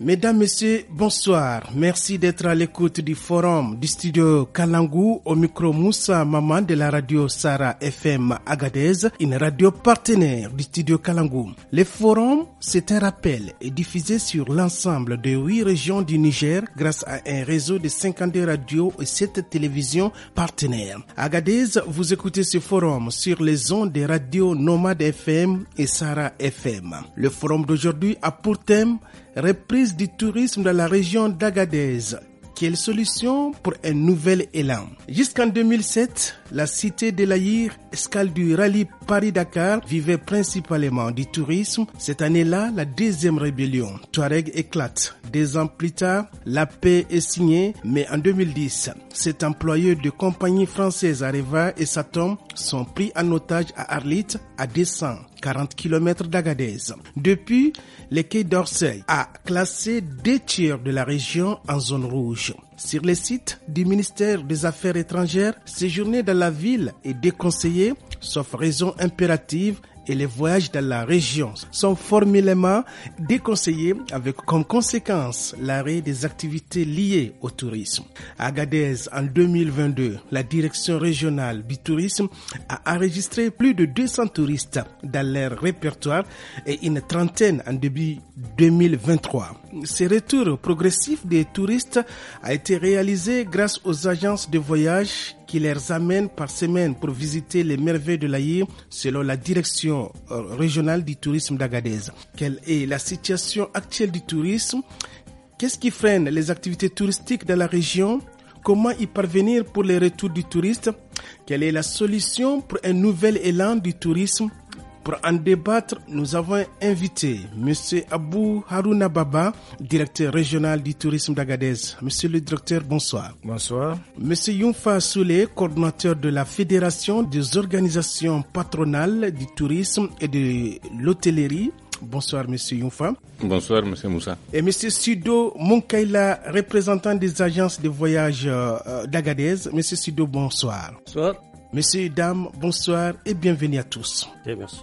Mesdames, Messieurs, bonsoir. Merci d'être à l'écoute du forum du studio Kalangu au micro Moussa Maman de la radio Sarah FM Agadez, une radio partenaire du studio Kalangu. Le forum, c'est un rappel, est diffusé sur l'ensemble de 8 régions du Niger grâce à un réseau de 52 radios et 7 télévisions partenaires. Agadez, vous écoutez ce forum sur les ondes des radios Nomade FM et Sarah FM. Le forum d'aujourd'hui a pour thème reprise du tourisme dans la région d'Agadez. Quelle solution pour un nouvel élan? Jusqu'en 2007, la cité de l'Aïr, escale du rallye Paris-Dakar, vivait principalement du tourisme. Cette année-là, la deuxième rébellion Touareg éclate. 2 ans plus tard, la paix est signée, mais en 2010, cet employeur de compagnie française Areva et Satom sont pris en otage à Arlit, à 240 km d'Agadez. Depuis, le Quai d'Orsay a classé 2 tiers de la région en zone rouge. Sur les sites du ministère des Affaires étrangères, séjourner dans la ville est déconseillé, sauf raison impérative, et les voyages dans la région sont formellement déconseillés avec comme conséquence l'arrêt des activités liées au tourisme. À Agadez, en 2022, la direction régionale du tourisme a enregistré plus de 200 touristes dans leur répertoire et une trentaine en début 2023. Ce retour progressif des touristes a été réalisé grâce aux agences de voyage qui les amènent par semaine pour visiter les merveilles de l'Aïr selon la direction régionale du tourisme d'Agadez. Quelle est la situation actuelle du tourisme? Qu'est-ce qui freine les activités touristiques dans la région? Comment y parvenir pour les retours du touriste? Quelle est la solution pour un nouvel élan du tourisme? Pour en débattre, nous avons invité M. Abou Harouna Baba, directeur régional du tourisme d'Agadez. Monsieur le directeur, bonsoir. Bonsoir. M. Younfa Soulé, coordinateur de la Fédération des organisations patronales du tourisme et de l'hôtellerie. Bonsoir, M. Younfa. Bonsoir, M. Moussa. Et M. Sido Munkaila, représentant des agences de voyage d'Agadez. M. Sido, bonsoir. Bonsoir. Messieurs et dames, bonsoir et bienvenue à tous. Et merci.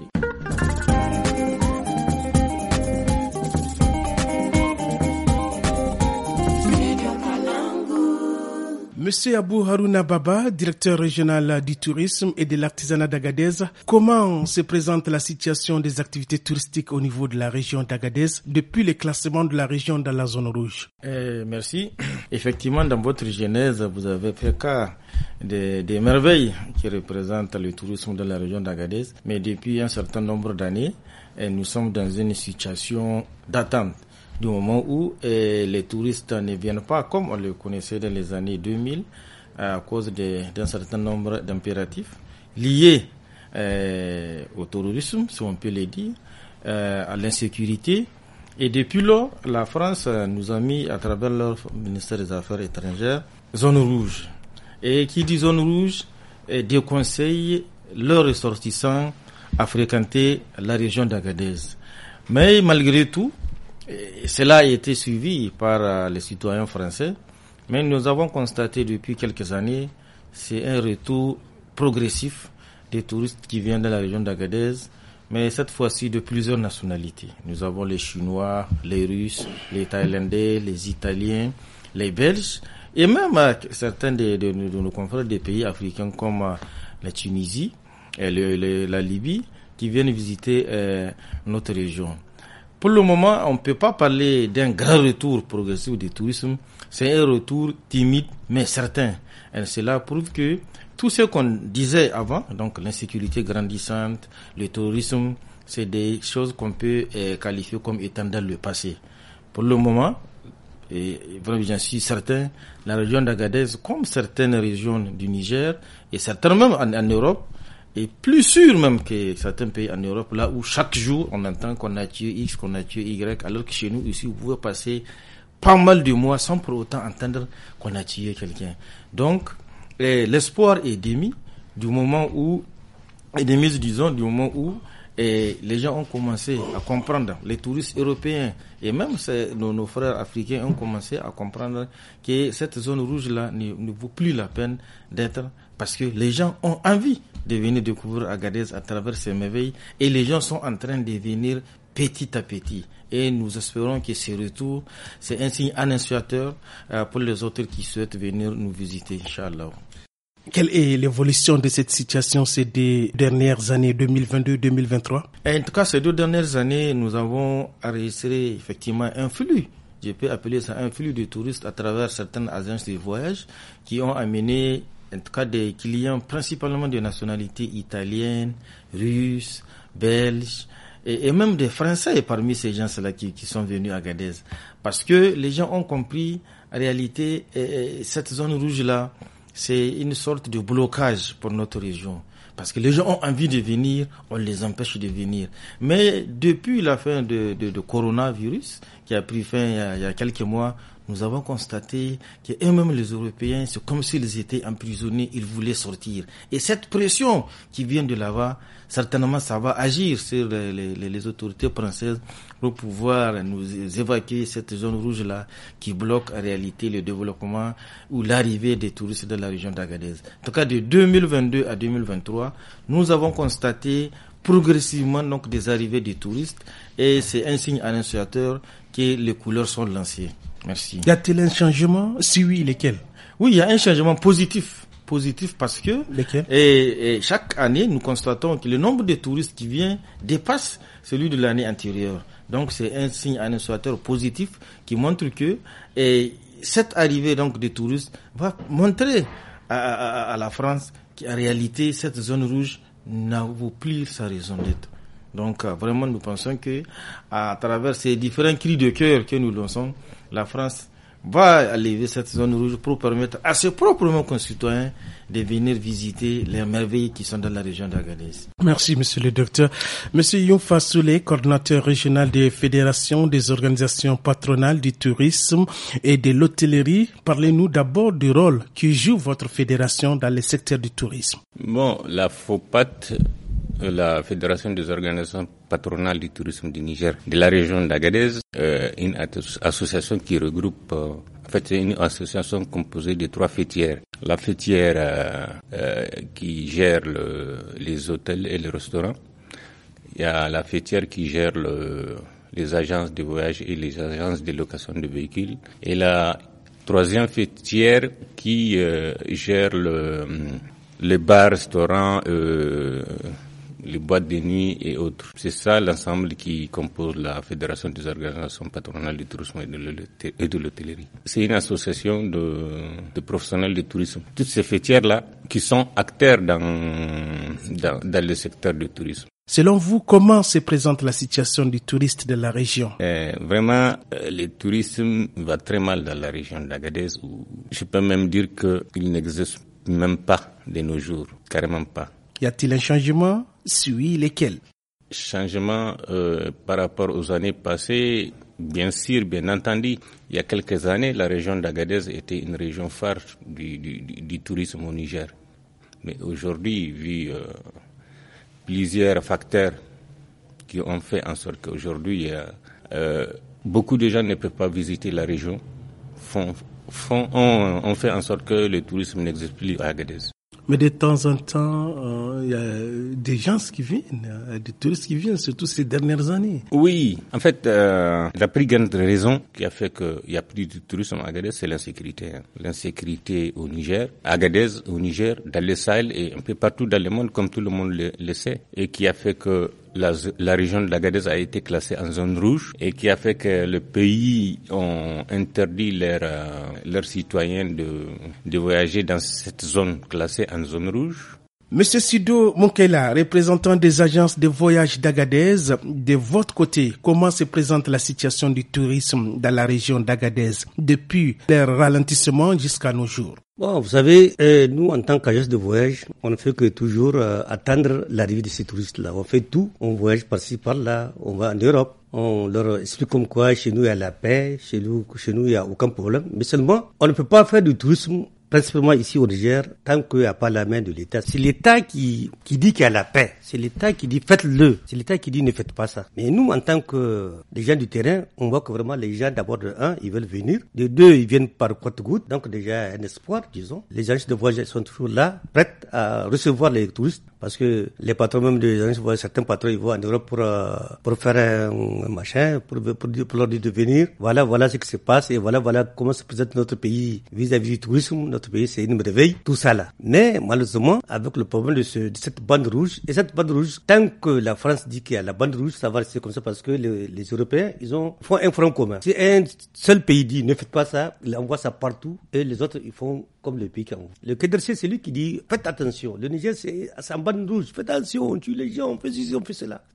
Monsieur Abou Harouna Baba, directeur régional du tourisme et de l'artisanat d'Agadez, comment se présente la situation des activités touristiques au niveau de la région d'Agadez depuis le classement de la région dans la zone rouge? Merci. Effectivement, dans votre genèse, vous avez fait cas des merveilles qui représentent le tourisme de la région d'Agadez. Mais depuis un certain nombre d'années, nous sommes dans une situation d'attente. Du moment où les touristes ne viennent pas comme on le connaissait dans les années 2000 à cause d'un certain nombre d'impératifs liés au terrorisme, si on peut le dire, à l'insécurité. Et depuis lors, la France nous a mis à travers leur ministère des Affaires étrangères zone rouge. Et qui dit zone rouge déconseille leurs ressortissants à fréquenter la région d'Agadez. Mais malgré tout, cela a été suivi par les citoyens français, mais nous avons constaté depuis quelques années, c'est un retour progressif des touristes qui viennent de la région d'Agadez, mais cette fois-ci de plusieurs nationalités. Nous avons les Chinois, les Russes, les Thaïlandais, les Italiens, les Belges, et même certains de nos confrères des pays africains comme la Tunisie et la Libye, qui viennent visiter notre région. Pour le moment, on ne peut pas parler d'un grand retour progressif du tourisme. C'est un retour timide, mais certain. Et cela prouve que tout ce qu'on disait avant, donc l'insécurité grandissante, le tourisme, c'est des choses qu'on peut qualifier comme étant dans le passé. Pour le moment, et vraiment j'en suis certain, la région d'Agadez, comme certaines régions du Niger, et certaines même en Europe, et plus sûr même que certains pays en Europe, là où chaque jour on entend qu'on a tué X, qu'on a tué Y, alors que chez nous ici vous pouvez passer pas mal de mois sans pour autant entendre qu'on a tué quelqu'un. Donc l'espoir est démis du moment où les gens ont commencé à comprendre, les touristes européens et même nos frères africains ont commencé à comprendre que cette zone rouge-là ne vaut plus la peine d'être, parce que les gens ont envie de venir découvrir Agadez à travers ces merveilles et les gens sont en train de venir petit à petit. Et nous espérons que ce retour, c'est un signe annonciateur pour les autres qui souhaitent venir nous visiter, Inch'Allah. Quelle est l'évolution de cette situation ces 2 dernières années, 2022-2023? En tout cas, ces 2 dernières années, nous avons enregistré effectivement un flux. Je peux appeler ça un flux de touristes à travers certaines agences de voyage qui ont amené, en tout cas, des clients principalement de nationalité italienne, russe, belge, et même des Français parmi ces gens-là qui sont venus à Agadez. Parce que les gens ont compris, en réalité, cette zone rouge-là, c'est une sorte de blocage pour notre région. Parce que les gens ont envie de venir, on les empêche de venir. Mais depuis la fin de coronavirus, qui a pris fin il y a quelques mois, nous avons constaté que eux-mêmes les Européens, c'est comme s'ils étaient emprisonnés, ils voulaient sortir. Et cette pression qui vient de là-bas, certainement ça va agir sur les autorités françaises pour pouvoir nous évacuer cette zone rouge-là qui bloque en réalité le développement ou l'arrivée des touristes dans la région d'Agadez. En tout cas, de 2022 à 2023, nous avons constaté progressivement donc des arrivées des touristes et c'est un signe annonciateur que les couleurs sont lancées. Merci. Y a-t-il un changement? Si oui, lesquels? Oui, il y a un changement positif. Positif parce que et chaque année, nous constatons que le nombre de touristes qui vient dépasse celui de l'année antérieure. Donc, c'est un signe annonciateur positif qui montre que cette arrivée donc des touristes va montrer à la France qu'en réalité, cette zone rouge n'a plus sa raison d'être. Donc, vraiment, nous pensons que à travers ces différents cris de cœur que nous lançons, la France va lever cette zone rouge pour permettre à ses propres concitoyens de venir visiter les merveilles qui sont dans la région d'Agadez. Merci, monsieur le docteur. Monsieur Younfa Souley, coordinateur régional des fédérations des organisations patronales du tourisme et de l'hôtellerie, parlez-nous d'abord du rôle que joue votre fédération dans le secteur du tourisme. Bon, la FOPAT, la Fédération des organisations patronales du tourisme du Niger, de la région d'Agadez, une association qui regroupe, en fait, c'est une association composée de 3 fêtières. La fêtière qui gère les hôtels et les restaurants. Il y a la fêtière qui gère les agences de voyage et les agences de location de véhicules. Et la 3e fêtière qui gère les bars, restaurants, les boîtes de nuit et autres. C'est ça l'ensemble qui compose la Fédération des organisations patronales du tourisme et de l'hôtellerie. C'est une association de professionnels du tourisme. Toutes ces fêtières-là qui sont acteurs dans le secteur du tourisme. Selon vous, comment se présente la situation du touriste de la région? Vraiment, le tourisme va très mal dans la région d'Agadez. Je peux même dire qu'il n'existe même pas de nos jours, carrément pas. Y a-t-il un changement? Si oui, lesquels? Changement par rapport aux années passées, bien sûr, bien entendu. Il y a quelques années, la région d'Agadez était une région phare du tourisme au Niger. Mais aujourd'hui, vu plusieurs facteurs qui ont fait en sorte qu'aujourd'hui, beaucoup de gens ne peuvent pas visiter la région, ont fait en sorte que le tourisme n'existe plus à Agadez. Mais de temps en temps, il y a des gens qui viennent, des touristes qui viennent, surtout ces dernières années. Oui, en fait, la plus grande raison qui a fait qu'il n'y a plus de tourisme à Agadez, c'est l'insécurité. L'insécurité au Niger, à Agadez, au Niger, dans le Sahel et un peu partout dans le monde, comme tout le monde le sait, et qui a fait que la région de l'Agadez a été classée en zone rouge et qui a fait que le pays ont interdit leurs citoyens de voyager dans cette zone classée en zone rouge. Monsieur Sido Moukela, représentant des agences de voyage d'Agadez, de votre côté, comment se présente la situation du tourisme dans la région d'Agadez depuis leur ralentissement jusqu'à nos jours? Bon, vous savez, nous, en tant qu'agence de voyage, on ne fait que toujours attendre l'arrivée de ces touristes-là. On fait tout, on voyage par-ci, par-là, on va en Europe. On leur explique comme quoi chez nous il y a la paix, chez nous il n'y a aucun problème. Mais seulement, on ne peut pas faire du tourisme principalement ici au Niger, tant qu'il n'y a pas la main de l'État. C'est l'État qui dit qu'il y a la paix. C'est l'État qui dit faites-le. C'est l'État qui dit ne faites pas ça. Mais nous, en tant que des gens du terrain, on voit que vraiment les gens, d'abord de 1, ils veulent venir. De 2, ils viennent par compte-gouttes. Donc déjà un espoir, disons. Les agences de voyage sont toujours là, prêtes à recevoir les touristes. Parce que les patrons même des agences voyages, certains patrons, ils vont en Europe pour faire un machin, pour leur dire de venir. Voilà ce qui se passe et voilà comment se présente notre pays vis-à-vis du tourisme. Notre pays, c'est une merveille, tout ça là. Mais malheureusement, avec le problème de cette bande rouge, et cette bande rouge, tant que la France dit qu'il y a la bande rouge, ça va rester comme ça parce que les Européens, font un front commun. Si un seul pays dit ne faites pas ça, il envoie ça partout et les autres, ils font comme le pays qui envoie. Le Quai d'Orsay, c'est lui qui dit faites attention. Le Niger, c'est en bande rouge. Faites attention, on tue les gens, on fait ceci, on fait cela.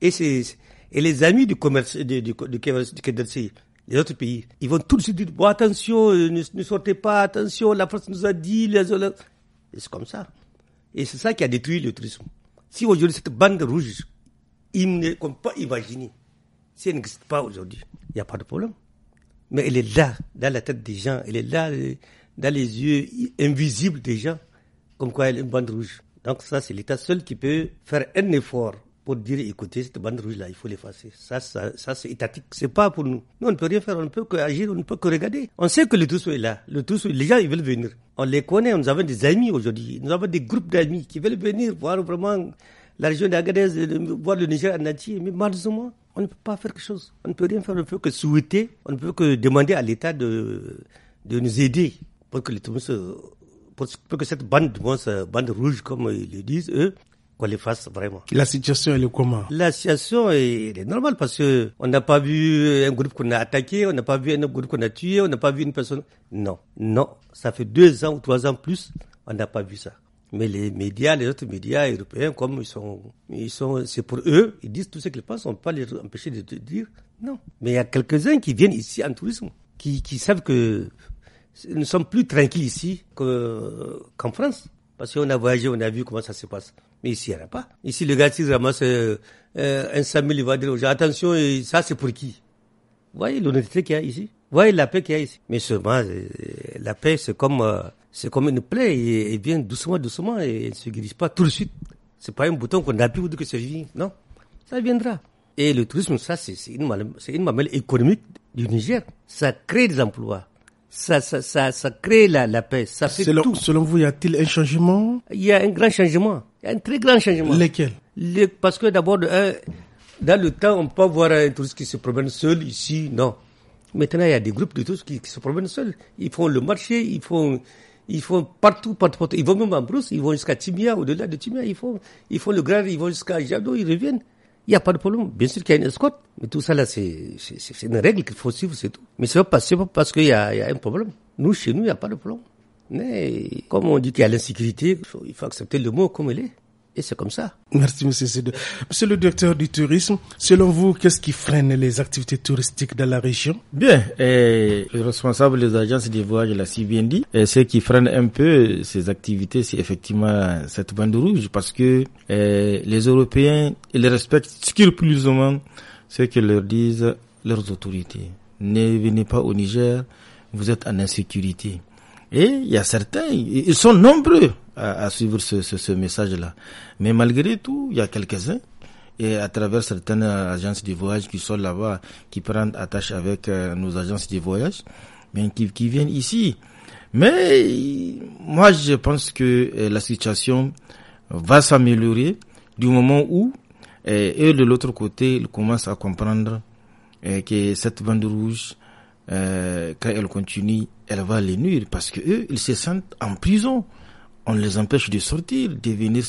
Et les amis du commerce, du Quai d'Orsay, les autres pays, ils vont tout de suite dire bon, attention, ne sortez pas, attention, la France nous a dit, et c'est comme ça. Et c'est ça qui a détruit le tourisme. Si aujourd'hui cette bande rouge, ils ne peuvent pas imaginer. Si elle n'existe pas aujourd'hui, il n'y a pas de problème. Mais elle est là, dans la tête des gens, elle est là, dans les yeux invisibles des gens, comme quoi elle est une bande rouge. Donc ça, c'est l'État seul qui peut faire un effort pour dire, écoutez, cette bande rouge-là, il faut l'effacer. Ça, c'est étatique. C'est pas pour nous. Nous, on ne peut rien faire, on ne peut qu'agir, on ne peut que regarder. On sait que le tourisme est là. Le tourisme, les gens, ils veulent venir. On les connaît, nous avons des amis aujourd'hui. Nous avons des groupes d'amis qui veulent venir voir vraiment la région d'Agadez, voir le Niger en entier. Mais malheureusement, on ne peut pas faire quelque chose. On ne peut rien faire, on ne peut que souhaiter, on ne peut que demander à l'État de nous aider pour que les touristes, pour que cette bande rouge, comme ils le disent, eux, qu'on les fasse vraiment. La situation, elle est comment? La situation est normale parce que on n'a pas vu un groupe qu'on a attaqué, on n'a pas vu un autre groupe qu'on a tué, on n'a pas vu une personne. Non. Ça fait 2 ans ou 3 ans plus, on n'a pas vu ça. Mais les autres médias européens, comme ils sont, c'est pour eux, ils disent tout ce qu'ils pensent, on ne peut pas les empêcher de dire non. Mais il y a quelques-uns qui viennent ici en tourisme, qui savent que nous sommes plus tranquilles ici qu'en France. Parce qu'on a voyagé, on a vu comment ça se passe. Mais ici, il n'y en a pas. Ici, le gars, s'il ramasse un 100 000, il va dire aux gens, attention, et ça, c'est pour qui? Vous voyez l'honnêteté qu'il y a ici? Vous voyez la paix qu'il y a ici? Mais seulement, la paix, c'est comme une plaie, et elle vient doucement, et elle ne se guérit pas tout de suite. C'est pas un bouton qu'on appuie pour dire que c'est fini. Non, ça viendra. Et le tourisme, ça, c'est une mamelle économique du Niger. Ça crée des emplois. Ça crée la paix. Ça fait tout. Selon vous, y a-t-il un changement? Il y a un grand changement. Il y a un très grand changement. Lesquels? Parce que d'abord, dans le temps, on peut pas voir un touriste qui se promène seul ici. Non. Maintenant, il y a des groupes de touristes qui se promènent seuls. Ils font le marché, ils font partout. Ils vont même en brousse, ils vont jusqu'à Timia, au-delà de Timia, ils font le Grand, ils vont jusqu'à Jado, ils reviennent. Il n'y a pas de problème. Bien sûr qu'il y a une escorte, mais tout ça là, c'est une règle qu'il faut suivre, c'est tout. Mais c'est pas parce qu'il y a un problème. Nous, chez nous, il n'y a pas de problème. Mais comme on dit qu'il y a l'insécurité, il faut accepter le mot comme il est. Et c'est comme ça. Merci, monsieur Sédou. Monsieur le directeur du tourisme, selon vous, qu'est-ce qui freine les activités touristiques dans la région? Bien, le responsable des agences de voyage l'a si bien dit. Ce qui freine un peu ces activités, c'est effectivement cette bande rouge, parce que les Européens, ils respectent scrupuleusement ce que leur disent leurs autorités. Ne venez pas au Niger, vous êtes en insécurité. Et il y a certains, ils sont nombreux à suivre ce message-là. Mais malgré tout, il y a quelques-uns, et à travers certaines agences de voyage qui sont là-bas, qui prennent attache avec nos agences de voyage, mais qui viennent ici. Mais moi, je pense que la situation va s'améliorer du moment où, eux de l'autre côté, ils commencent à comprendre que cette bande rouge, quand elle continue, elle va les nuire, parce que eux, ils se sentent en prison. On les empêche de sortir, de venir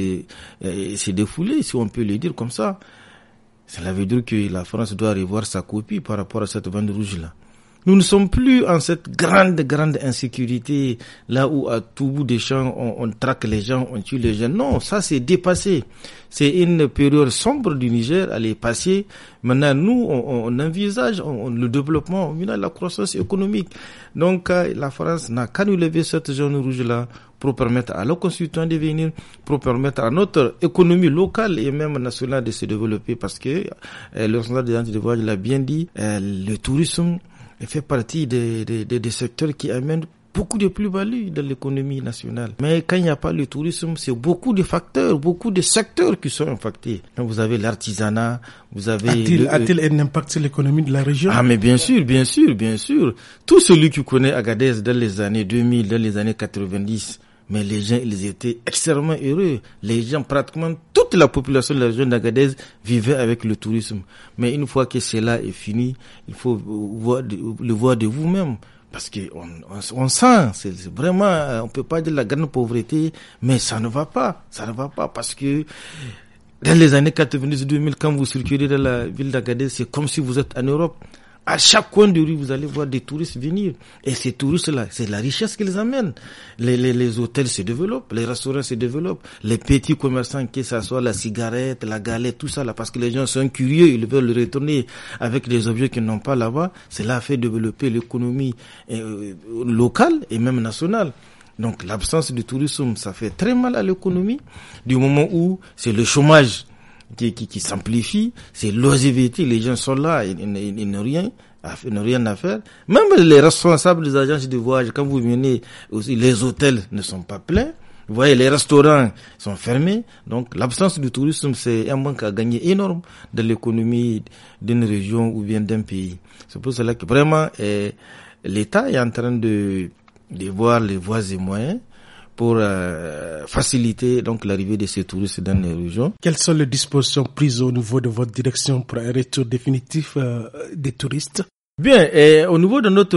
se défouler, si on peut le dire comme ça. Cela veut dire que la France doit revoir sa copie par rapport à cette bande rouge-là. Nous ne sommes plus en cette grande insécurité, là où à tout bout des champs, on traque les gens, on tue les gens. Non, ça c'est dépassé. C'est une période sombre du Niger, elle est passée. Maintenant, nous, on envisage le développement, la croissance économique. Donc, la France n'a qu'à nous lever cette zone rouge-là pour permettre à nos concitoyens de venir, pour permettre à notre économie locale et même nationale de se développer, parce que le responsable des agences de voyage l'a bien dit, le tourisme fait partie des secteurs qui amènent beaucoup de plus-values dans l'économie nationale. Mais quand il n'y a pas le tourisme, c'est beaucoup de facteurs, beaucoup de secteurs qui sont impactés. Donc vous avez l'artisanat, vous avez... A-t-il un impact sur l'économie de la région? Ah, mais bien sûr. Tout celui qui connaît Agadez dans les années 2000, dans les années 90, mais les gens, ils étaient extrêmement heureux. Les gens, pratiquement toute la population de la région d'Agadez vivait avec le tourisme. Mais une fois que cela est fini, il faut le voir de vous-même. Parce que on sent, c'est vraiment, on peut pas dire la grande pauvreté, mais ça ne va pas, parce que dans les années 90-2000, quand vous circulez dans la ville d'Agadez, c'est comme si vous êtes en Europe. À chaque coin de rue, vous allez voir des touristes venir. Et ces touristes-là, c'est la richesse qu'ils amènent. Les hôtels se développent, les restaurants se développent, les petits commerçants, que ça soit la cigarette, la galette, tout ça là, parce que les gens sont curieux, ils veulent retourner avec des objets qu'ils n'ont pas là-bas. Cela fait développer l'économie locale et même nationale. Donc l'absence de tourisme, ça fait très mal à l'économie, du moment où c'est le chômage qui s'amplifie, c'est l'oisiveté, les gens sont là, ils n'ont rien à faire. Même les responsables des agences de voyage, quand vous venez aussi, les hôtels ne sont pas pleins. Vous voyez, les restaurants sont fermés. Donc, l'absence de tourisme, c'est un manque à gagner énorme dans l'économie d'une région ou bien d'un pays. C'est pour cela que vraiment, l'État est en train de voir les voies et moyens pour faciliter donc l'arrivée de ces touristes dans les régions. Quelles sont les dispositions prises au niveau de votre direction pour un retour définitif des touristes? Bien, au niveau de notre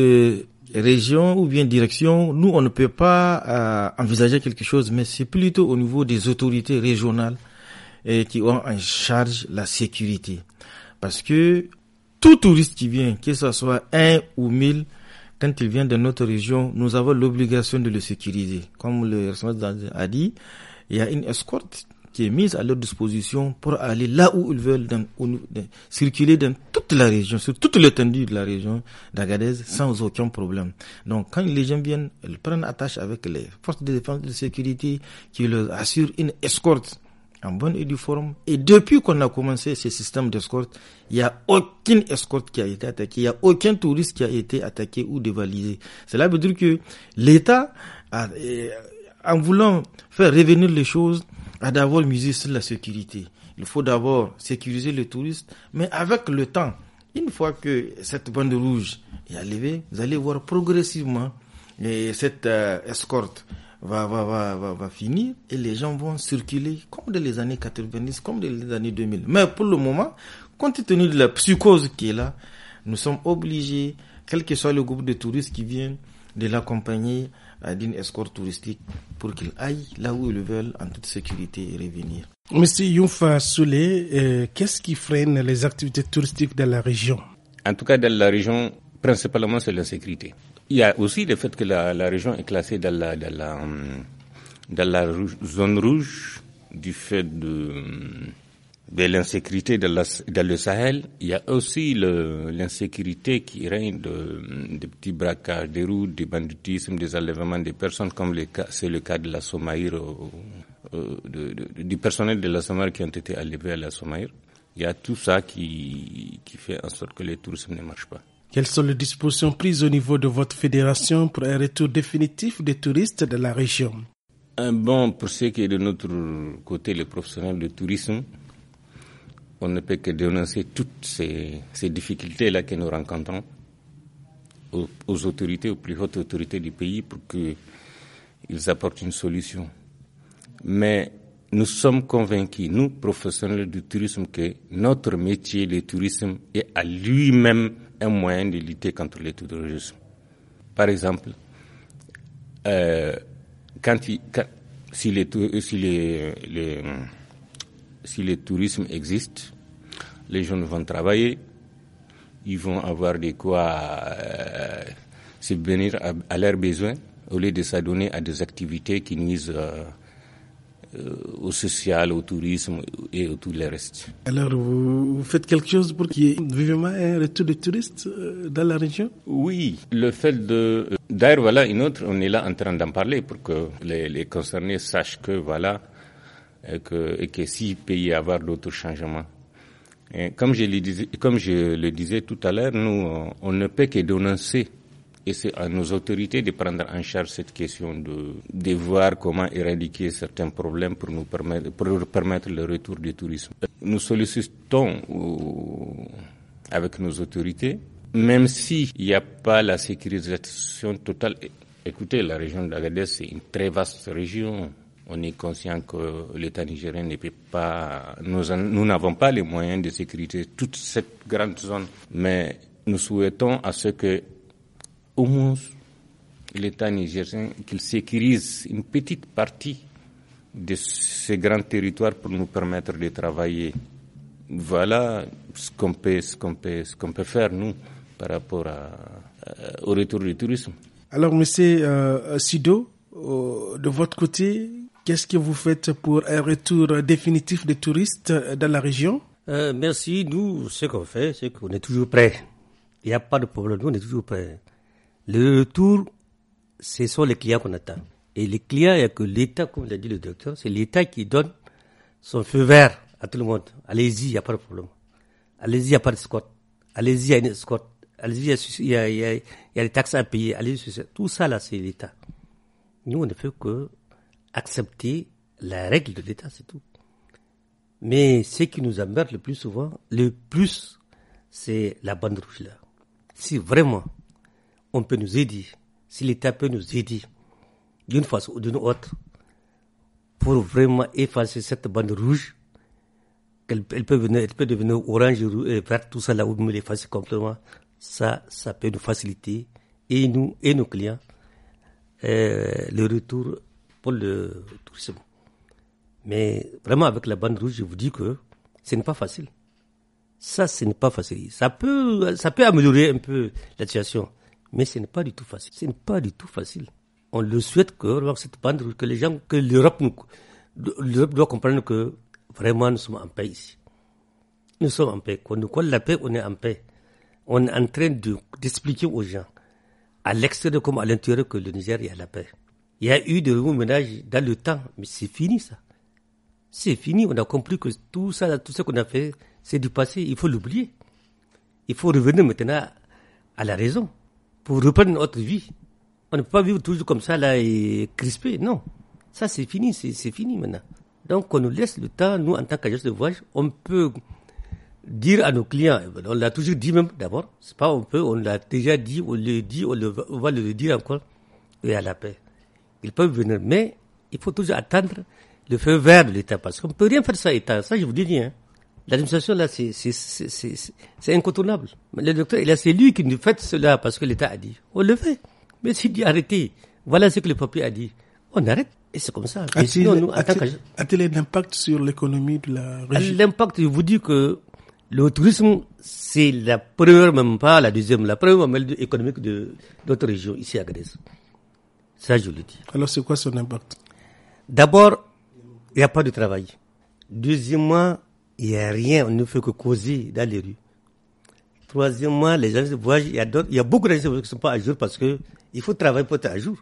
région ou bien direction, nous on ne peut pas envisager quelque chose, mais c'est plutôt au niveau des autorités régionales qui ont en charge la sécurité. Parce que tout touriste qui vient, que ce soit 1 ou 1000, quand il vient de notre région, nous avons l'obligation de le sécuriser. Comme le responsable a dit, il y a une escorte qui est mise à leur disposition pour aller là où ils veulent, circuler dans toute la région, sur toute l'étendue de la région d'Agadez, sans aucun problème. Donc, quand les gens viennent, ils prennent attache avec les forces de défense et de sécurité qui leur assurent une escorte en bonne et due forme. Et depuis qu'on a commencé ce système d'escorte, il n'y a aucune escorte qui a été attaquée, il n'y a aucun touriste qui a été attaqué ou dévalisé. Cela veut dire que l'État, en voulant faire revenir les choses, a d'abord misé sur la sécurité. Il faut d'abord sécuriser les touristes, mais avec le temps, une fois que cette bande rouge est levée, vous allez voir progressivement cette escorte va finir et les gens vont circuler comme dans les années 90, comme dans les années 2000. Mais pour le moment, compte tenu de la psychose qui est là, nous sommes obligés, quel que soit le groupe de touristes qui viennent, de l'accompagner d'une escorte touristique pour qu'ils aillent là où ils veulent en toute sécurité et revenir. Monsieur Younfa Soulé, qu'est-ce qui freine les activités touristiques dans la région? En tout cas, dans la région, principalement, c'est l'insécurité. Il y a aussi le fait que la région est classée dans la zone rouge du fait de l'insécurité dans le Sahel. Il y a aussi l'insécurité qui règne des petits braquages, des routes, des banditismes, des enlèvements des personnes, comme c'est le cas de la Somaïr, du personnel de la Somaïr qui ont été enlevés à la Somaïr. Il y a tout ça qui fait en sorte que le tourisme ne marche pas. Quelles sont les dispositions prises au niveau de votre fédération pour un retour définitif des touristes de la région? Bon, pour ce qui est de notre côté, les professionnels de tourisme, on ne peut que dénoncer toutes ces difficultés-là que nous rencontrons aux autorités, aux plus hautes autorités du pays pour qu'ils apportent une solution. Mais nous sommes convaincus, nous, professionnels du tourisme, que notre métier, le tourisme, est à lui-même un moyen de lutter contre le tourisme. Par exemple, si le tourisme existe, les gens vont travailler, ils vont avoir de quoi subvenir à leurs besoins, au lieu de s'adonner à des activités qui nuisent au social, au tourisme et au tout le reste. Alors, vous faites quelque chose pour qu'il y ait vivement un retour de touristes dans la région? Oui, le fait d'ailleurs, voilà une autre, on est là en train d'en parler pour que les concernés sachent que voilà, et que s'il peut y avoir d'autres changements. Et comme je le disais tout à l'heure, nous, on ne peut que dénoncer. Et c'est à nos autorités de prendre en charge cette question de voir comment éradiquer certains problèmes pour permettre le retour du tourisme. Nous sollicitons avec nos autorités, même s'il n'y a pas la sécurisation totale Écoutez, la région d'Agadez, c'est une très vaste région. On est conscient que l'État nigérien ne peut pas, nous n'avons pas les moyens de sécuriser toute cette grande zone. Mais nous souhaitons à ce que, au moins, l'État nigérien, qu'il sécurise une petite partie de ces grands territoires pour nous permettre de travailler. Voilà ce qu'on peut faire, nous, par rapport au retour du tourisme. Alors, monsieur Sido, de votre côté, qu'est-ce que vous faites pour un retour définitif des touristes dans la région? Merci. Nous, ce qu'on fait, c'est qu'on est toujours prêts. Il n'y a pas de problème, nous, on est toujours prêts. Le retour, ce sont les clients qu'on attend. Et les clients, il n'y a que l'État, comme l'a dit le docteur, c'est l'État qui donne son feu vert à tout le monde. Allez-y, il n'y a pas de problème. Allez-y, il n'y a pas d'escorte. Allez-y, il y a une escorte. Allez-y, il y a des taxes à payer. Allez-y, tout ça, là, c'est l'État. Nous, on ne fait que accepter la règle de l'État, c'est tout. Mais ce qui nous emmerde le plus souvent, c'est la bande rouge, là. Si vraiment, on peut nous aider, si l'État peut nous aider, d'une façon ou d'une autre, pour vraiment effacer cette bande rouge, elle peut devenir orange et verte, tout ça là, ou nous l'effacer complètement, ça peut nous faciliter, et nous, et nos clients, le retour pour le tourisme. Mais vraiment, avec la bande rouge, je vous dis que ce n'est pas facile. Ça, ce n'est pas facile. Ça peut améliorer un peu la situation, mais ce n'est pas du tout facile. Ce n'est pas du tout facile. On le souhaite que cette bande rouge, que l'Europe doit comprendre que vraiment nous sommes en paix ici. Nous sommes en paix. Quand nous connaissons la paix, on est en paix. On est en train d'expliquer aux gens, à l'extérieur comme à l'intérieur, que le Niger est à la paix. Il y a eu des remous-ménages dans le temps, mais c'est fini ça. C'est fini, on a compris que tout ça, tout ce qu'on a fait, c'est du passé, il faut l'oublier. Il faut revenir maintenant à la raison, pour reprendre notre vie. On ne peut pas vivre toujours comme ça, là, et crispé, non. Ça, c'est fini, c'est fini maintenant. Donc, on nous laisse le temps, nous, en tant qu'agence de voyage, on peut dire à nos clients, on l'a toujours dit même d'abord, c'est pas on peut, on l'a déjà dit, on va le dire encore, et à la paix. Ils peuvent venir, mais il faut toujours attendre le feu vert de l'État, parce qu'on ne peut rien faire sans l'État. Ça, je vous dis rien. L'administration, là, c'est incontournable. Mais le docteur, c'est lui qui nous fait cela, parce que l'État a dit. On le fait. Mais s'il dit arrêtez, voilà ce que le papier a dit. On arrête. Et c'est comme ça. A-t-il un impact sur l'économie de la région? L'impact, je vous dis que le tourisme, c'est la première, même pas la deuxième, la première modèle économique de notre région, ici à Agadez. Ça, je le dis. Alors, c'est quoi son impact? D'abord, il n'y a pas de travail. Deuxièmement, il n'y a rien, on ne fait que causer dans les rues. Troisièmement, les gens de voyage, il y a beaucoup de gens qui ne sont pas à jour parce que il faut travailler pour être à jour.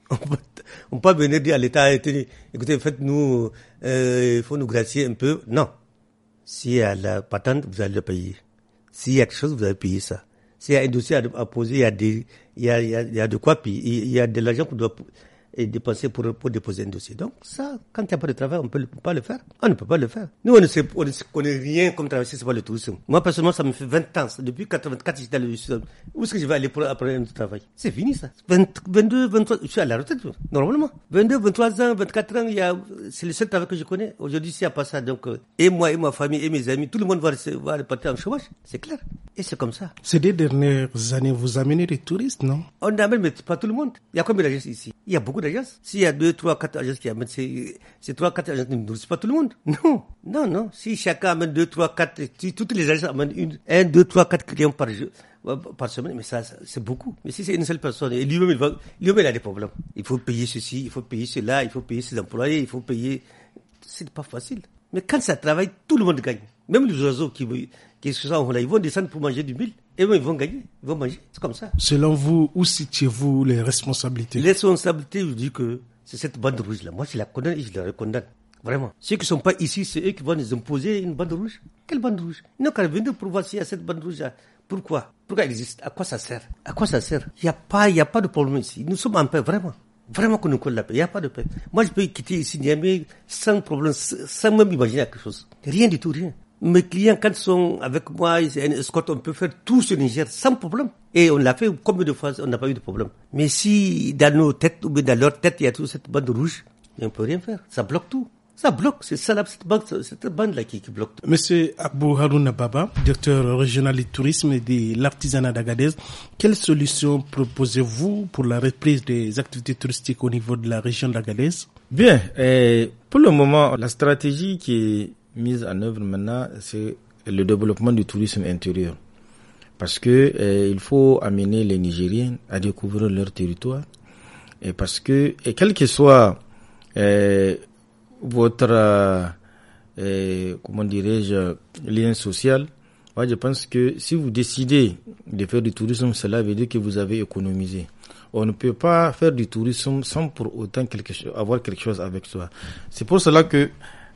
On peut pas venir dire à l'État, écoutez, faites-nous, il faut nous gracier un peu. Non. S'il y a la patente, vous allez le payer. S'il y a quelque chose, vous allez payer ça. S'il y a un dossier à poser, il y a de quoi payer. Il y a de l'argent qu'on doit dépenser pour déposer un dossier. Donc ça, quand il n'y a pas de travail, on ne peut pas le faire. On ne peut pas le faire. Nous, on ne connaît rien comme travail, c'est pas le tourisme. Moi, personnellement, ça me fait 20 ans. Depuis 84, j'étais dans le tourisme. Où est-ce que je vais aller pour apprendre un travail? C'est fini, ça. 22, 23, je suis à la retraite, normalement. 22, 23 ans, 24 ans, c'est le seul travail que je connais. Aujourd'hui, s'il n'y a pas ça, donc, et moi, et ma famille, et mes amis, tout le monde va repartir en chômage. C'est clair. Et c'est comme ça. Ces 2 dernières années, vous amenez des touristes, non? On amène, mais pas tout le monde. Il y a combien d'agences ici? Il y a beaucoup d'agences. S'il y a 2, 3, 4 agences qui amènent, c'est 3, 4 agences qui ne nourrissent pas tout le monde. Non. Si chacun amène 2, 3, 4, si toutes les agences amènent 1, 2, 3, 4 clients par semaine, mais ça, c'est beaucoup. Mais si c'est une seule personne, et lui-même, il a des problèmes. Il faut payer ceci, il faut payer cela, il faut payer ses employés, il faut payer. C'est pas facile. Mais quand ça travaille, tout le monde gagne. Même les oiseaux qui sont là, ils vont descendre pour manger du mil. Et ils vont gagner, ils vont manger. C'est comme ça. Selon vous, où situez-vous les responsabilités? Les responsabilités, je dis que c'est cette bande rouge-là. Moi, je la condamne et je la recondamne. Vraiment. Ceux qui ne sont pas ici, c'est eux qui vont nous imposer une bande rouge. Quelle bande rouge? Ils n'ont qu'à venir pour voir s'il y a cette bande rouge-là. Pourquoi elle existe? À quoi ça sert? Il n'y a pas de problème ici. Nous sommes en paix, vraiment. Vraiment qu'on nous colle la paix. Il n'y a pas de paix. Moi, je peux quitter ici Niamey sans problème, sans même imaginer quelque chose. Rien du tout, rien. Mes clients, quand ils sont avec moi, c'est une escorte, on peut faire tout sur Niger sans problème. Et on l'a fait combien de fois, on n'a pas eu de problème. Mais si dans nos têtes ou bien dans leur tête, il y a toute cette bande rouge, on ne peut rien faire. Ça bloque tout. Ça bloque, c'est ça cette bande-là qui bloque tout. Monsieur Abou Harouna Baba, directeur régional du tourisme et de l'artisanat d'Agadez, quelles solutions proposez-vous pour la reprise des activités touristiques au niveau de la région d'Agadez? Bien, pour le moment, la stratégie qui est mise en œuvre maintenant, c'est le développement du tourisme intérieur. Parce que il faut amener les Nigériens à découvrir leur territoire. Et parce que, quel que soit votre, comment dirais-je, lien social, moi je pense que si vous décidez de faire du tourisme, cela veut dire que vous avez économisé. On ne peut pas faire du tourisme sans pour autant avoir quelque chose avec soi. C'est pour cela que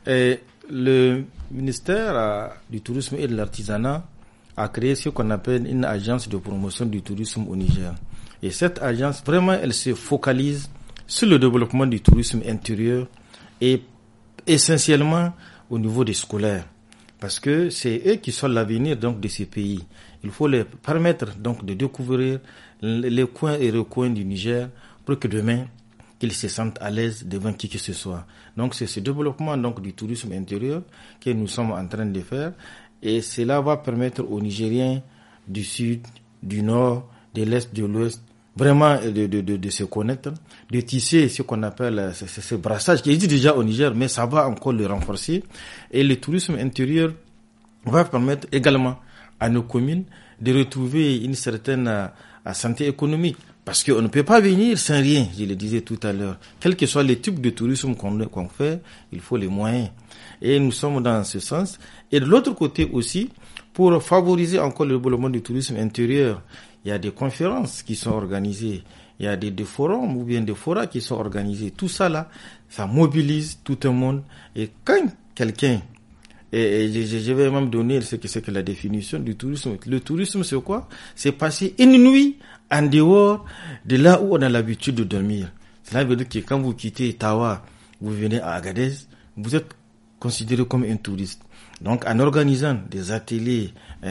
le ministère du tourisme et de l'artisanat a créé ce qu'on appelle une agence de promotion du tourisme au Niger. Et cette agence, vraiment, elle se focalise sur le développement du tourisme intérieur et essentiellement au niveau des scolaires. Parce que c'est eux qui sont l'avenir donc de ces pays. Il faut les permettre donc de découvrir les coins et recoins du Niger pour que demain, qu'ils se sentent à l'aise devant qui que ce soit. Donc c'est ce développement donc du tourisme intérieur que nous sommes en train de faire et cela va permettre aux Nigériens du sud, du nord, de l'est, de l'ouest vraiment de se connaître, de tisser ce qu'on appelle ce brassage qui existe déjà au Niger, mais ça va encore le renforcer. Et le tourisme intérieur va permettre également à nos communes de retrouver une certaine santé économique. Parce qu'on ne peut pas venir sans rien, je le disais tout à l'heure. Quel que soit les types de tourisme qu'on fait, il faut les moyens. Et nous sommes dans ce sens. Et de l'autre côté aussi, pour favoriser encore le développement du tourisme intérieur, il y a des conférences qui sont organisées, il y a des forums ou bien des forats qui sont organisés. Tout ça là, ça mobilise tout le monde. Et quand quelqu'un, et je vais même donner ce que c'est que la définition du tourisme. Le tourisme c'est quoi? C'est passer une nuit en dehors de là où on a l'habitude de dormir. Cela veut dire que quand vous quittez Tawa, vous venez à Agadez, vous êtes considéré comme un touriste. Donc en organisant des ateliers,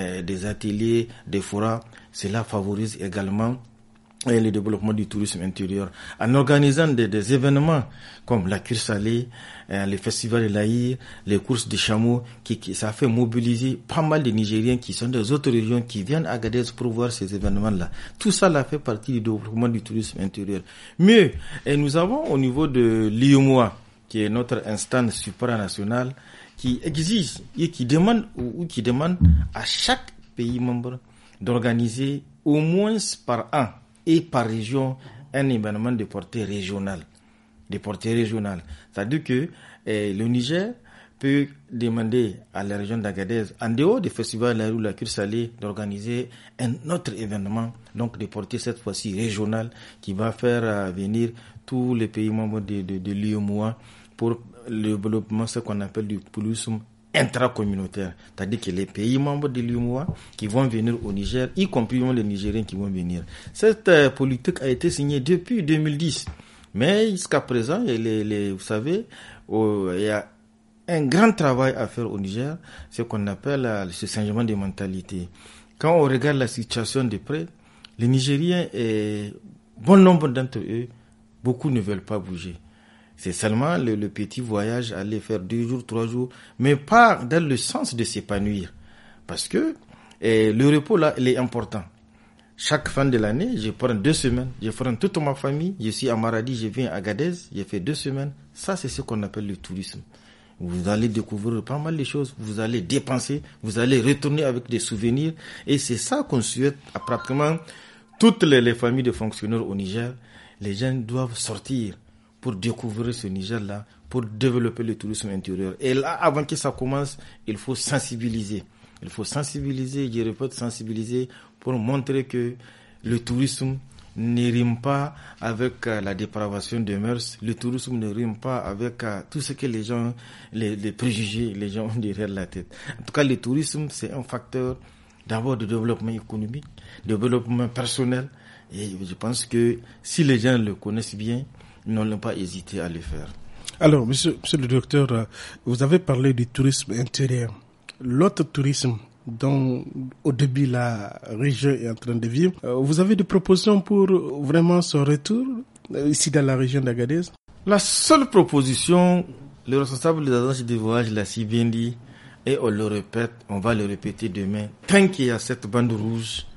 des forats, cela favorise également le développement du tourisme intérieur. En organisant des événements comme la cure salée, les festivals de l'Aïr, les courses de chameaux, ça fait mobiliser pas mal de Nigériens qui sont des autres régions qui viennent à Agadez pour voir ces événements-là. Tout ça là fait partie du développement du tourisme intérieur. Mieux, et nous avons au niveau de l'IOMOA, qui est notre instance supranationale, qui exige et qui demande à chaque pays membre d'organiser au moins par an et par région un événement de portée régionale. C'est-à-dire que le Niger peut demander à la région d'Agadez, en dehors des festivals de la cure salée, d'organiser un autre événement, donc de portée cette fois-ci régionale, qui va faire venir tous les pays membres de l'UEMOA pour le développement, ce qu'on appelle du tourisme intracommunautaire. C'est-à-dire que les pays membres de l'UEMOA qui vont venir au Niger, y compris les Nigériens qui vont venir. Cette politique a été signée depuis 2010. Mais jusqu'à présent, vous savez, il y a un grand travail à faire au Niger, ce qu'on appelle ce changement de mentalité. Quand on regarde la situation de près, les Nigériens, bon nombre d'entre eux, beaucoup ne veulent pas bouger. C'est seulement le petit voyage, aller faire 2 jours, 3 jours, mais pas dans le sens de s'épanouir. Parce que le repos là, il est important. Chaque fin de l'année, je prends 2 semaines, je prends toute ma famille, je suis à Maradi, je viens à Agadez, j'ai fait 2 semaines. Ça, c'est ce qu'on appelle le tourisme. Vous allez découvrir pas mal de choses, vous allez dépenser, vous allez retourner avec des souvenirs. Et c'est ça qu'on souhaite à pratiquement toutes les familles de fonctionnaires au Niger. Les gens doivent sortir pour découvrir ce Niger-là, pour développer le tourisme intérieur. Et là, avant que ça commence, il faut sensibiliser. Il faut sensibiliser, je répète, sensibiliser pour montrer que le tourisme ne rime pas avec la dépravation des mœurs. Le tourisme ne rime pas avec tout ce que les gens, les préjugés, les gens ont derrière la tête. En tout cas, le tourisme, c'est un facteur d'abord de développement économique, de développement personnel. Et je pense que si les gens le connaissent bien, ils n'ont pas hésité à le faire. Alors, monsieur le docteur, vous avez parlé du tourisme intérieur. l'autre tourisme dont au début la région est en train de vivre. Vous avez des propositions pour vraiment son retour ici dans la région d'Agadez? La seule proposition, le responsable des agences de voyage l'a si bien dit, et on le répète, on va le répéter demain, tant qu'il y a cette bande rouge,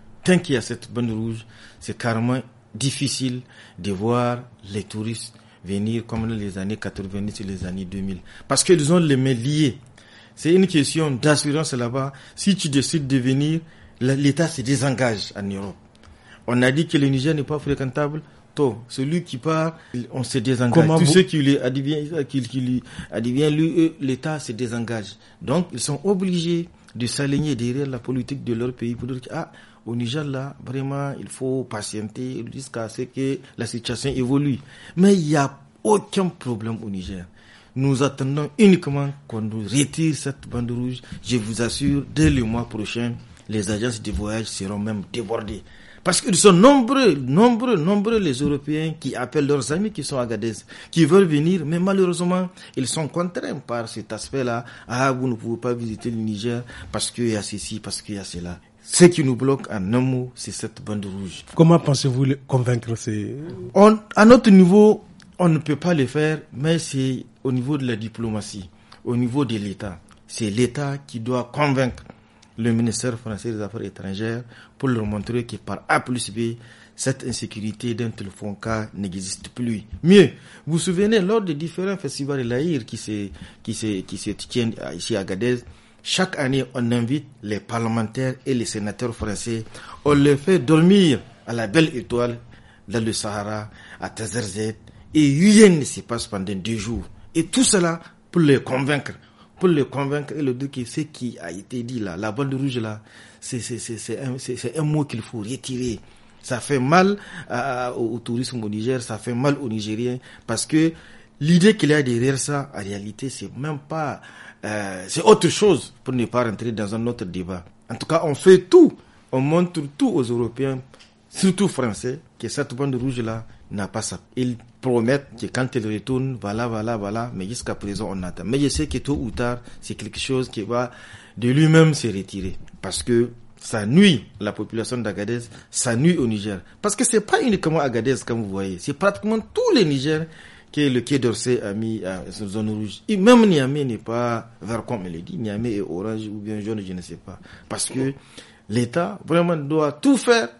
c'est carrément difficile de voir les touristes venir comme dans les années 90 et les années 2000. Parce qu'ils ont les mains liées. C'est une question d'assurance là-bas. Si tu décides de venir, l'État se désengage en Europe. On a dit que le Niger n'est pas fréquentable. Celui qui part, on se désengage. Tous ceux qui lui adviennent, lui, l'État se désengage. Donc, ils sont obligés de s'aligner derrière la politique de leur pays pour dire que, au Niger, là, vraiment, il faut patienter jusqu'à ce que la situation évolue. Mais il n'y a aucun problème au Niger. Nous attendons uniquement qu'on nous retire cette bande rouge. Je vous assure, dès le mois prochain, les agences de voyage seront même débordées. Parce qu'ils sont nombreux les Européens qui appellent leurs amis qui sont à Agadez, qui veulent venir, mais malheureusement, ils sont contraints par cet aspect-là. Vous ne pouvez pas visiter le Niger parce qu'il y a ceci, parce qu'il y a cela. Ce qui nous bloque en un mot, c'est cette bande rouge. Comment pensez-vous convaincre À notre niveau, on ne peut pas le faire, mais c'est au niveau de la diplomatie, au niveau de l'État. C'est l'État qui doit convaincre le ministère français des Affaires étrangères pour leur montrer que par A plus B, cette insécurité d'un tel cas n'existe plus. Mieux, vous vous souvenez, lors des différents festivals de l'Aïr qui se tiennent ici à Agadez, chaque année, on invite les parlementaires et les sénateurs français. On les fait dormir à la belle étoile dans le Sahara, à Tazerzet, et rien ne se passe pendant 2 jours. Et tout cela pour les convaincre et leur dire que ce qui a été dit là, la bande rouge là, c'est un mot qu'il faut retirer. Ça fait mal au tourisme au Niger, ça fait mal aux Nigériens, parce que l'idée qu'il y a derrière ça, en réalité, c'est même pas, c'est autre chose, pour ne pas rentrer dans un autre débat. En tout cas, on fait tout, on montre tout aux Européens, surtout Français, que cette bande rouge là n'a pas ça. Ils promettent que quand ils retournent, voilà, mais jusqu'à présent on attend. Mais je sais que tôt ou tard, c'est quelque chose qui va de lui-même se retirer, parce que ça nuit à la population d'Agadez, ça nuit au Niger. Parce que c'est pas uniquement Agadez, comme vous voyez, c'est pratiquement tous les Niger que le Quai d'Orsay a mis à cette zone rouge. Et même Niamey n'est pas vert comme il est dit, Niamey est orange ou bien jaune, je ne sais pas. Parce que l'État vraiment doit tout faire,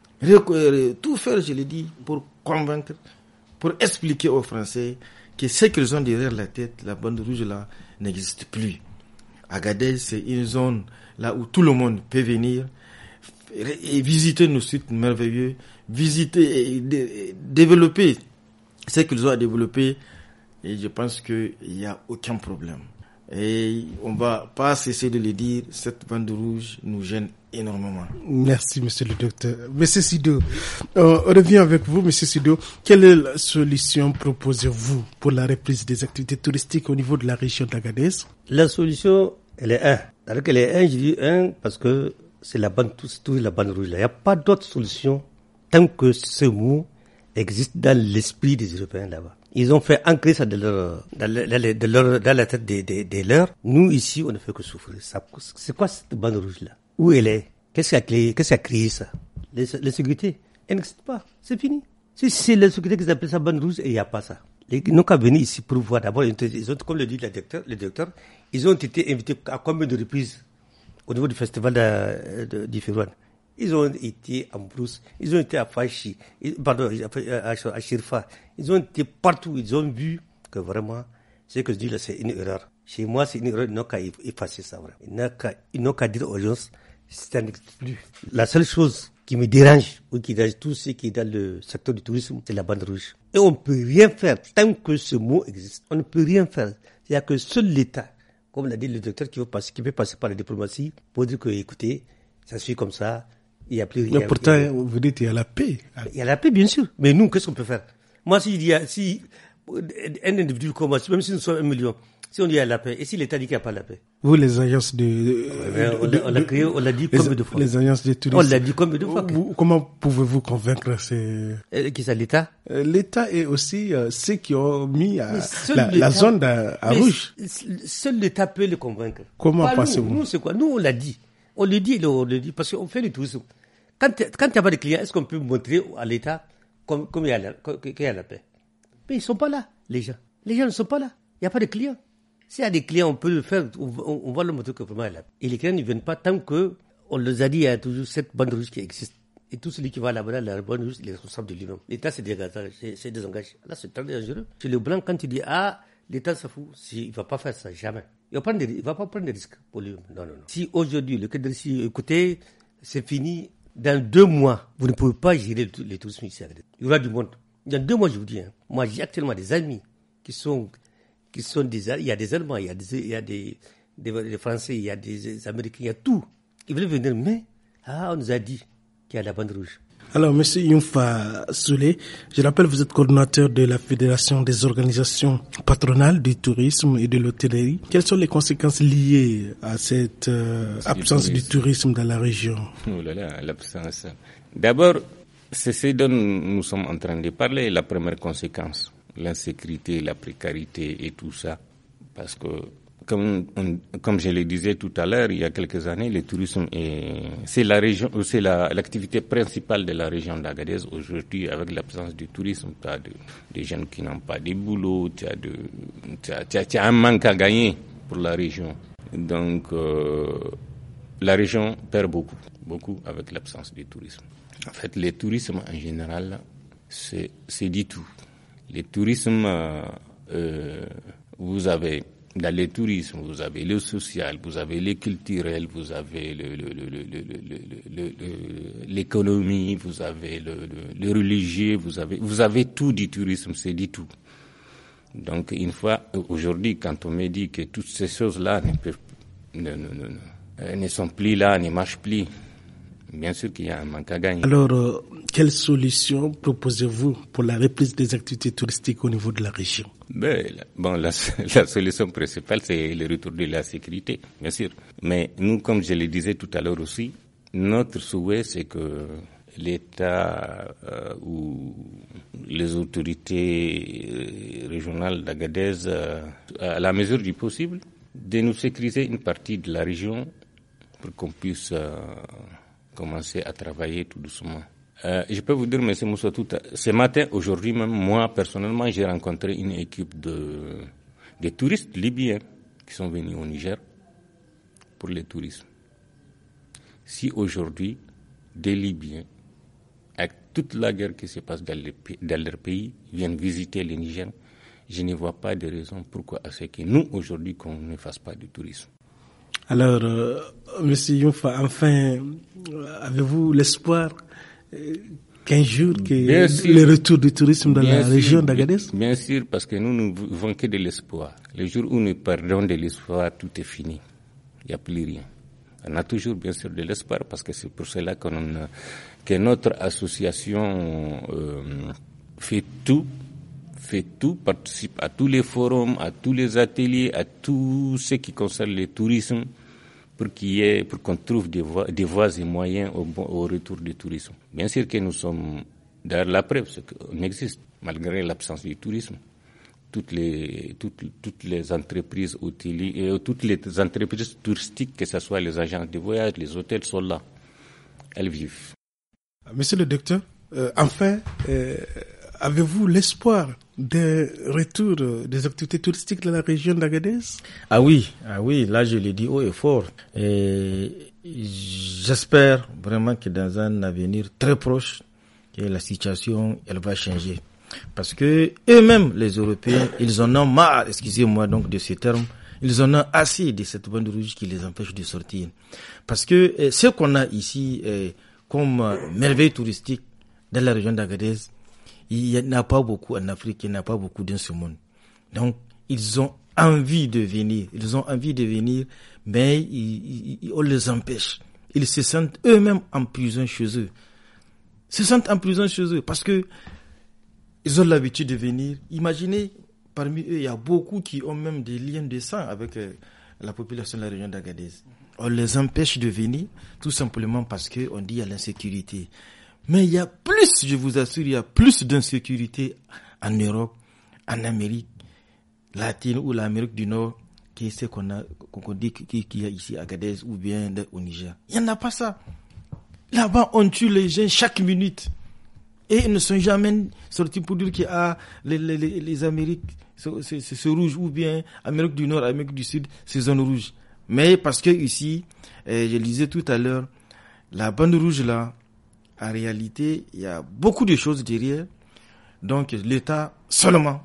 je l'ai dit, pour convaincre, pour expliquer aux Français que ce qu'ils ont derrière la tête, la bande rouge là, n'existe plus. Agadez, c'est une zone là où tout le monde peut venir et visiter nos sites merveilleux, visiter et développer ce qu'ils ont à développer, et je pense qu'il n'y a aucun problème. Et on va pas cesser de le dire, cette bande rouge nous gêne énormément. Merci, monsieur le docteur. Monsieur Sido, on revient avec vous, monsieur Sido. Quelle est la solution proposez-vous pour la reprise des activités touristiques au niveau de la région d'Agadez? La solution, elle est Alors qu'elle est je dis parce que c'est la bande, tout la bande rouge là. Il n'y a pas d'autre solution tant que ce mot existe dans l'esprit des Européens là-bas. Ils ont fait ancrer ça dans la tête des leurs. Nous, ici, on ne fait que souffrir. C'est quoi cette bande rouge-là? Où elle est? Qu'est-ce qui a créé ça? L'insécurité, elle n'existe pas. C'est fini. Si c'est l'insécurité qu'ils appellent ça bande rouge, et il n'y a pas ça. Ils n'ont qu'à venir ici pour voir. D'abord, ils ont, comme le dit le docteur, ils ont été invités à combien de reprises au niveau du festival d'Iférouane? Ils ont été en Brousse, ils ont été à Fachi, à Chirfa, ils ont été partout, ils ont vu que vraiment, ce que je dis là, c'est une erreur. Chez moi, c'est une erreur, ils n'ont qu'à effacer ça. Vraiment. Ils n'ont qu'à dire aux gens, ça n'existe plus. La seule chose qui me dérange, ou qui dérange tout ce qui est dans le secteur du tourisme, c'est la bande rouge. Et on ne peut rien faire tant que ce mot existe. On ne peut rien faire. C'est-à-dire que seul l'État, comme l'a dit le docteur, qui peut passer par la diplomatie, pour dire que, écoutez, ça suit comme ça, il n'y a plus rien. Mais pourtant, vous dites qu'il y a la paix. Il y a la paix, bien sûr. Mais nous, qu'est-ce qu'on peut faire? Moi, si un individu comme moi, même si nous sommes 1 million, si on dit qu'il y a la paix, et si l'État dit qu'il n'y a pas la paix, Vous, les agences on l'a créé, on l'a dit combien de fois? Les agences de tourisme. On l'a dit combien de fois? Comment pouvez-vous convaincre ces... Qui c'est l'État? L'État et aussi ceux qui ont mis la zone à rouge. Seul l'État peut le convaincre. Comment pensez-vous? Nous, c'est quoi? Nous, on l'a dit. On le dit, parce qu'on fait du tourisme. Quand il n'y a pas de clients, est-ce qu'on peut montrer à l'État qu'il y a la paix? Mais ils ne sont pas là, les gens. Les gens ne sont pas là. Il n'y a pas de clients. S'il y a des clients, on peut le faire, on va le montrer que vraiment il y a la paix. Et les clients ne viennent pas tant qu'on les a dit, il y a toujours cette bande rouge qui existe. Et tout celui qui va là-bas, la bande rouge, il est responsable de lui-même. L'État se désengage. Là, c'est très dangereux. Chez le blanc, quand tu dis, l'État s'en fout, il ne va pas faire ça, jamais. Il ne va pas prendre des risques pour lui. Non. Si aujourd'hui, le cadre ici, écoutez, c'est fini, dans 2 mois, vous ne pouvez pas gérer le tourisme ici. Il y aura du monde. Dans 2 mois, je vous dis, moi, j'ai actuellement des amis qui sont il y a des Allemands, il y a des Français, il y a des Américains, il y a tout. Ils veulent venir, mais, on nous a dit qu'il y a la bande rouge. Alors, Monsieur Younfa Soulé, je rappelle, vous êtes coordinateur de la Fédération des organisations patronales du tourisme et de l'hôtellerie. Quelles sont les conséquences liées à cette absence du tourisme dans la région? Oh là là, l'absence. D'abord, c'est ce dont nous sommes en train de parler, la première conséquence. L'insécurité, la précarité et tout ça. Parce que, comme je le disais tout à l'heure, il y a quelques années, le tourisme c'est l'activité principale de la région d'Agadez. Aujourd'hui, avec l'absence du tourisme, tu as des jeunes qui n'ont pas de boulot, tu as un manque à gagner pour la région. Donc, la région perd beaucoup avec l'absence du tourisme. En fait, le tourisme en général, c'est dit tout. Le tourisme, vous avez, dans le tourisme, vous avez le social, vous avez le culturel, vous avez l'économie, vous avez le religieux, vous avez tout du tourisme, c'est dit tout. Donc, une fois, aujourd'hui, quand on me dit que toutes ces choses-là ne sont plus là, ne marchent plus, bien sûr qu'il y a un manque à gagner. Alors, quelle solution proposez-vous pour la reprise des activités touristiques au niveau de la région? La solution principale, c'est le retour de la sécurité, bien sûr. Mais nous, comme je le disais tout à l'heure aussi, notre souhait, c'est que l'État ou les autorités régionales d'Agadez, à la mesure du possible, de nous sécuriser une partie de la région pour qu'on puisse commencer à travailler tout doucement. Je peux vous dire, M. Moussatou, ce matin, aujourd'hui même, moi, personnellement, j'ai rencontré une équipe de touristes libyens qui sont venus au Niger pour le tourisme. Si aujourd'hui, des Libyens, avec toute la guerre qui se passe dans leur pays, viennent visiter le Niger, je ne vois pas de raison pourquoi à ce que nous, aujourd'hui, qu'on ne fasse pas du tourisme. Alors, Monsieur Younfa, enfin, avez-vous l'espoir qu'un jour le retour du tourisme dans la région d'Agadez? Bien sûr, parce que nous ne vivons que de l'espoir. Le jour où nous perdons de l'espoir, tout est fini. Il n'y a plus rien. On a toujours bien sûr de l'espoir parce que c'est pour cela que notre association fait tout, participe à tous les forums, à tous les ateliers, à tout ce qui concerne le tourisme pour qu'on trouve des voies et moyens au retour du tourisme. Bien sûr que nous sommes, d'ailleurs la preuve, c'est qu'on existe malgré l'absence du tourisme. Toutes les entreprises hôtelières, toutes les entreprises touristiques, que ce soit les agences de voyage, les hôtels sont là. Elles vivent. Monsieur le docteur, enfin, avez-vous l'espoir de retour des activités touristiques dans la région d'Agadez? Ah oui, là je l'ai dit haut et fort. Et j'espère vraiment que dans un avenir très proche, que la situation elle va changer. Parce que eux-mêmes, les Européens, ils en ont marre, excusez-moi donc de ce terme, ils en ont assez de cette bande rouge qui les empêche de sortir. Parce que ce qu'on a ici comme merveille touristique dans la région d'Agadez, il n'y en a pas beaucoup en Afrique, il n'y en a pas beaucoup dans ce monde. Donc, ils ont envie de venir, mais on les empêche. Ils se sentent eux-mêmes en prison chez eux. Parce que ils ont l'habitude de venir. Imaginez, parmi eux, il y a beaucoup qui ont même des liens de sang avec la population de la région d'Agadez. On les empêche de venir tout simplement parce qu'on dit qu'il y a l'insécurité. Mais il y a plus, je vous assure, il y a plus d'insécurité en Europe, en Amérique latine ou l'Amérique du Nord que ce qu'on dit qu'il y a ici à Agadez ou bien au Niger. Il n'y en a pas ça. Là-bas, on tue les gens chaque minute. Et ils ne sont jamais sortis pour dire qu'il y a les Amériques, c'est rouge, ou bien Amérique du Nord, Amérique du Sud, c'est zone rouge. Mais parce que ici, je le disais tout à l'heure, la bande rouge là, en réalité, il y a beaucoup de choses derrière. Donc l'État seulement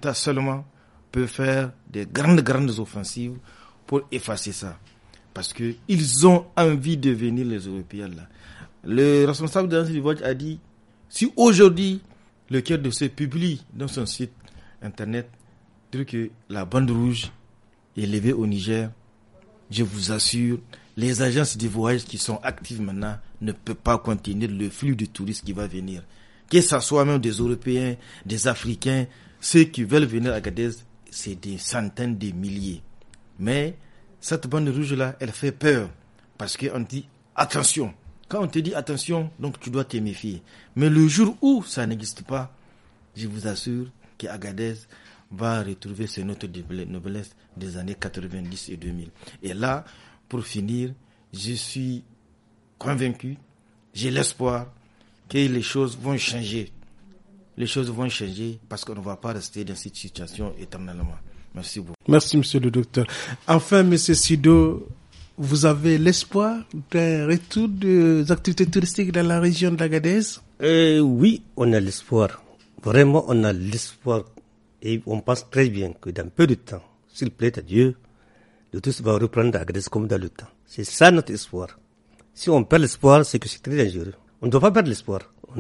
peut faire des grandes offensives pour effacer ça. Parce que ils ont envie de venir, les Européens là. Le responsable de l'Agence du voyage a dit, si aujourd'hui le Quai d'Orsay publie dans son site internet dire que la bande rouge est levée au Niger, je vous assure, les agences de voyage qui sont actives maintenant ne peuvent pas contenir le flux de touristes qui va venir. Que ce soit même des Européens, des Africains, ceux qui veulent venir à Agadez, c'est des centaines de milliers. Mais cette bande rouge-là, elle fait peur parce qu'on dit attention. Quand on te dit attention, donc tu dois te méfier. Mais le jour où ça n'existe pas, je vous assure qu'Agadez va retrouver ses notes de noblesse des années 90 et 2000. Et là, pour finir, je suis convaincu, j'ai l'espoir que les choses vont changer. Les choses vont changer parce qu'on ne va pas rester dans cette situation éternellement. Merci beaucoup. Merci, monsieur le docteur. Enfin, monsieur Sido, vous avez l'espoir d'un retour des activités touristiques dans la région d'Agadez? Oui, on a l'espoir. Vraiment, on a l'espoir. Et on pense très bien que dans peu de temps, s'il plaît à Dieu, le tourisme va reprendre Agadez comme dans le temps. C'est ça notre espoir. Si on perd l'espoir, c'est que c'est très dangereux. On ne doit pas perdre l'espoir.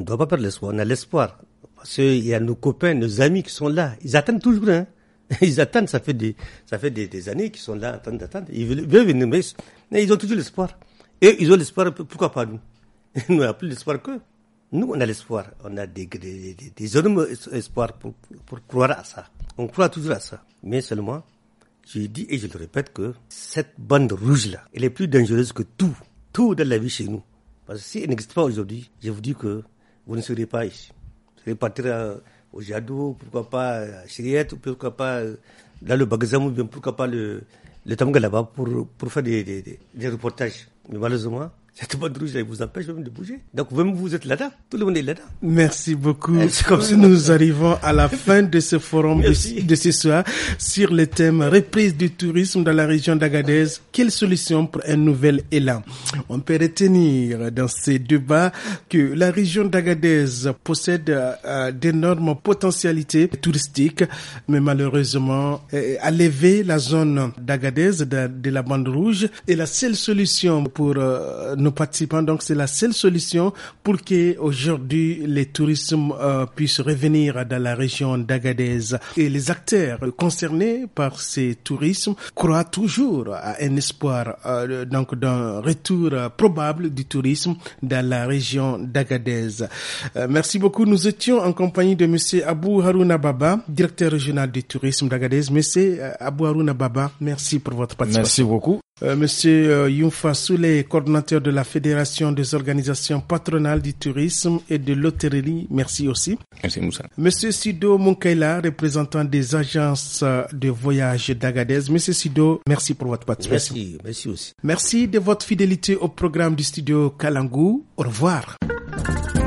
On a l'espoir. Parce qu'il y a nos copains, nos amis qui sont là. Ils attendent toujours, hein. Ils attendent, ça fait des années qu'ils sont là, attendent. Ils veulent venir, mais ils ont toujours l'espoir. Et ils ont l'espoir, pourquoi pas nous? Nous, on n'a plus l'espoir qu'eux. Nous, on a l'espoir. On a des énormes espoirs pour croire à ça. On croit toujours à ça. Mais seulement, je dis et je le répète que cette bande rouge-là, elle est plus dangereuse que tout dans la vie chez nous. Parce que si elle n'existe pas aujourd'hui, je vous dis que vous ne serez pas ici. Vous serez partir au Jadou, pourquoi pas à Chiriette, pourquoi pas dans le Bagazam, ou bien pourquoi pas le Tamga là-bas pour faire des reportages. Mais malheureusement, cette bande rouge, elle vous empêche même de bouger. Donc, même vous êtes là-dedans. Tout le monde est là-dedans. Merci beaucoup. Comme si nous arrivons à la fin de ce forum de ce soir sur le thème reprise du tourisme dans la région d'Agadez. Quelle solution pour un nouvel élan? On peut retenir dans ces débats que la région d'Agadez possède d'énormes potentialités touristiques, mais malheureusement, à lever la zone d'Agadez de la bande rouge est la seule solution pour nos participants. Donc c'est la seule solution pour que aujourd'hui les tourismes puissent revenir dans la région d'Agadez. Et les acteurs concernés par ces tourismes croient toujours à un espoir donc d'un retour probable du tourisme dans la région d'Agadez. Merci beaucoup. Nous étions en compagnie de monsieur Abou Harouna Baba, directeur régional du tourisme d'Agadez. Monsieur Abou Harouna Baba, merci pour votre participation. Merci beaucoup. Monsieur Younfa Souley, coordinateur de la Fédération des organisations patronales du tourisme et de l'hôtellerie, merci aussi. Merci Moussa. Monsieur Sido Munkaila, représentant des agences de voyage d'Agadez. Monsieur Sido, merci pour votre participation. Merci aussi. Merci de votre fidélité au programme du studio Kalangu. Au revoir.